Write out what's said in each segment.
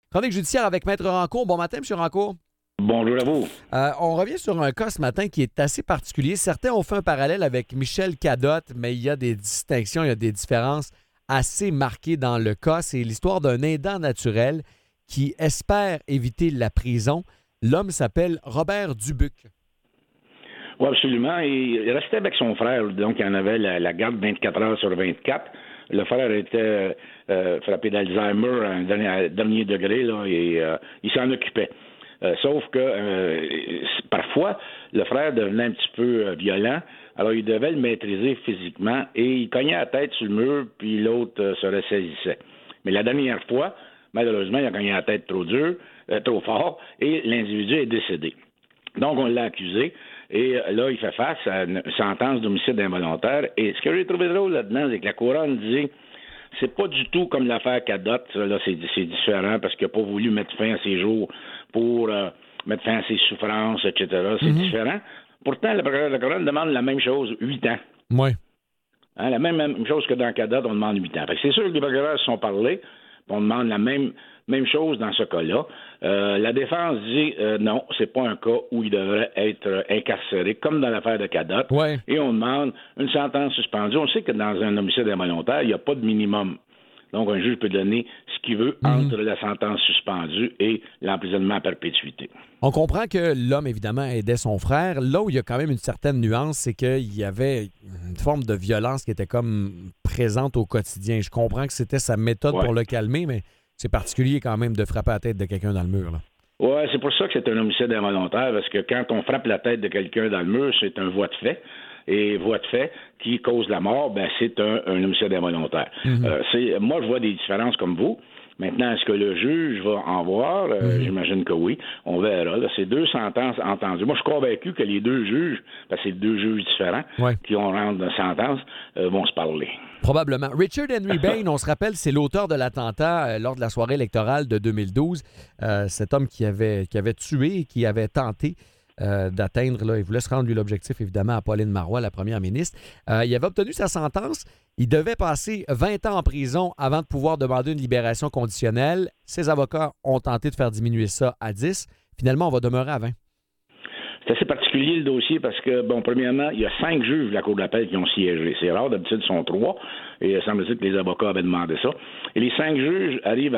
Chronique judiciaire avec Maître Rancourt. Bon matin, M. Rancourt. Bonjour à vous. On revient sur un cas ce matin qui est assez particulier. Certains ont fait un parallèle avec Michel Cadotte, mais il y a des distinctions, il y a des différences assez marquées dans le cas. C'est l'histoire d'un aidant naturel qui espère éviter la prison. L'homme s'appelle Robert Dubuc. Oui, absolument. Il restait avec son frère, donc il en avait la garde 24 heures sur 24. Le frère était frappé d'Alzheimer à un dernier degré, là, et il s'en occupait. Sauf que parfois, le frère devenait un petit peu violent, alors il devait le maîtriser physiquement et il cognait la tête sur le mur, puis l'autre se ressaisissait. Mais la dernière fois, malheureusement, il a cogné la tête trop fort, et l'individu est décédé. Donc, on l'a accusé, et là, il fait face à une sentence d'homicide involontaire. Et ce que j'ai trouvé drôle là-dedans, c'est que la couronne dit c'est pas du tout comme l'affaire Cadotte. Là, c'est différent parce qu'il n'a pas voulu mettre fin à ses jours pour mettre fin à ses souffrances, etc. C'est différent. Pourtant, le procureur de la couronne demande la même chose, 8 ans. Oui. Hein, la même chose que dans Cadotte, on demande 8 ans. Fait que c'est sûr que les procureurs se sont parlé, puis on demande la même chose dans ce cas-là. La défense dit non, c'est pas un cas où il devrait être incarcéré, comme dans l'affaire de Cadotte. Ouais. Et on demande une sentence suspendue. On sait que dans un homicide involontaire, il n'y a pas de minimum. Donc, un juge peut donner ce qu'il veut entre la sentence suspendue et l'emprisonnement à perpétuité. On comprend que l'homme, évidemment, aidait son frère. Là où il y a quand même une certaine nuance, c'est qu'il y avait une forme de violence qui était comme présente au quotidien. Je comprends que c'était sa méthode pour le calmer, mais c'est particulier quand même de frapper la tête de quelqu'un dans le mur, là. Oui, c'est pour ça que c'est un homicide involontaire, parce que quand on frappe la tête de quelqu'un dans le mur, c'est un voie de fait. Et voie de fait qui cause la mort, ben c'est un homicide involontaire. Moi, je vois des différences comme vous. Maintenant, est-ce que le juge va en voir? J'imagine que oui. On verra. Là, c'est 2 sentences entendues. Moi, je suis convaincu que les 2 juges, parce que c'est 2 juges différents qui ont rendu la sentence, vont se parler. Probablement. Richard Henry Bain, on se rappelle, c'est l'auteur de l'attentat lors de la soirée électorale de 2012. Cet homme qui avait tué et qui avait tenté d'atteindre, là, il voulait se rendre, lui, l'objectif, évidemment, à Pauline Marois, la première ministre. Il avait obtenu sa sentence. Il devait passer 20 ans en prison avant de pouvoir demander une libération conditionnelle. Ses avocats ont tenté de faire diminuer ça à 10. Finalement, on va demeurer à 20. C'est assez particulier, le dossier, parce que, bon, premièrement, il y a 5 juges de la Cour d'appel qui ont siégé. C'est rare, d'habitude, ils sont 3. Et il semble-t-il que les avocats avaient demandé ça. Et les 5 juges arrivent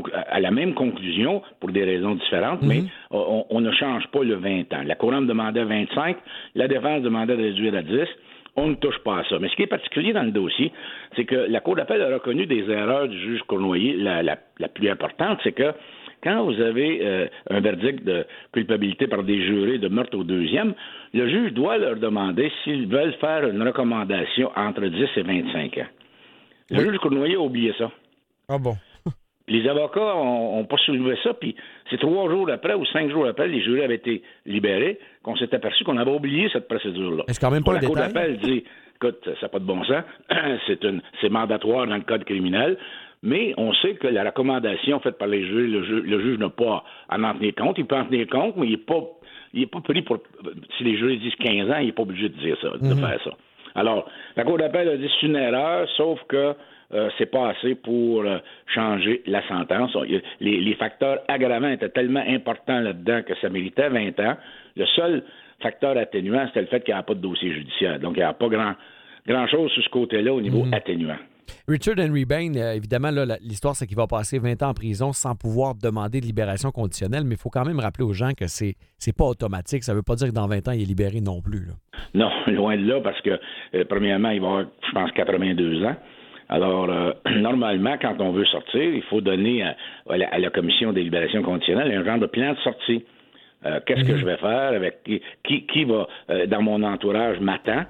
à la même conclusion, pour des raisons différentes, mais on ne change pas le 20 ans. La couronne demandait 25, la défense demandait de réduire à 10. On ne touche pas à ça. Mais ce qui est particulier dans le dossier, c'est que la Cour d'appel a reconnu des erreurs du juge Cournoyer. La plus importante, c'est que quand vous avez un verdict de culpabilité par des jurés de meurtre au 2e, le juge doit leur demander s'ils veulent faire une recommandation entre 10 et 25 ans. Le juge Cournoyer a oublié ça. Ah bon? Les avocats n'ont pas soulevé ça, puis c'est 3 jours après ou 5 jours après, les jurés avaient été libérés, qu'on s'est aperçu qu'on avait oublié cette procédure-là. Est-ce quand même pas un détail? La Cour d'appel dit, écoute, ça n'a pas de bon sens, c'est mandatoire dans le code criminel, mais on sait que la recommandation faite par les jurés, le juge n'a pas à en tenir compte. Il peut en tenir compte, mais il n'est pas pris pour... Si les jurés disent 15 ans, il n'est pas obligé de dire ça, de faire ça. Alors, la Cour d'appel a dit c'est une erreur, sauf que c'est pas assez pour changer la sentence. Les facteurs aggravants étaient tellement importants là-dedans que ça méritait 20 ans. Le seul facteur atténuant, c'était le fait qu'il n'y avait pas de dossier judiciaire. Donc, il n'y a pas grand-chose sur ce côté-là au niveau atténuant. Richard Henry Bain, évidemment, là, l'histoire, c'est qu'il va passer 20 ans en prison sans pouvoir demander de libération conditionnelle, mais il faut quand même rappeler aux gens que c'est pas automatique. Ça ne veut pas dire que dans 20 ans, il est libéré non plus, là. Non, loin de là, parce que, premièrement, il va avoir, je pense, 82 ans. Alors, normalement, quand on veut sortir, il faut donner à la Commission des libérations conditionnelles un genre de plan de sortie. Qu'est-ce que je vais faire avec qui va dans mon entourage m'attend.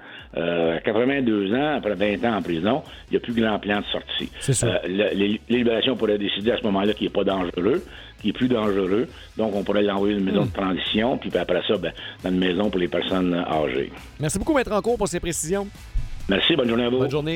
82 ans, après 20 ans en prison, il n'y a plus grand plan de sortie. C'est ça. Les libérations pourraient décider à ce moment-là qu'il n'est pas dangereux, qu'il est plus dangereux. Donc, on pourrait l'envoyer dans une maison de transition, puis après ça, dans une maison pour les personnes âgées. Merci beaucoup, Maître Rancourt, pour ces précisions. Merci, bonne journée à vous. Bonne journée.